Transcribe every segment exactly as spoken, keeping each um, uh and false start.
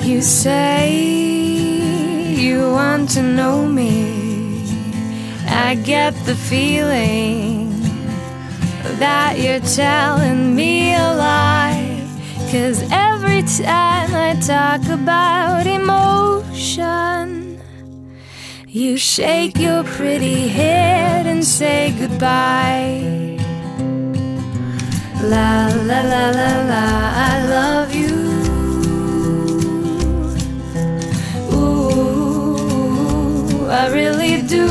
You say you want to know me. I get the feeling that you're telling me a lie, 'cause every time I talk about emotion, you shake your pretty head and say goodbye. La la la la la, I love you. Ooh, I really do.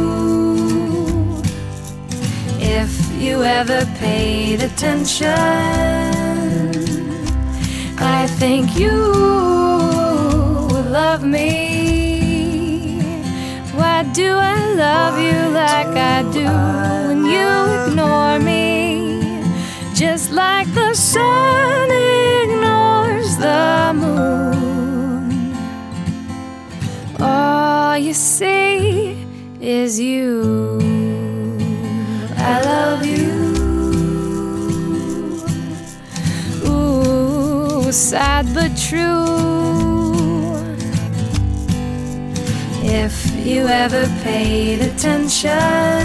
If you ever paid attention, I think you would love me. Why do I love you like I do when you ignore me? Just like the sun ignores the moon. All you see is you. I love you. Ooh, sad but true. If you ever paid attention,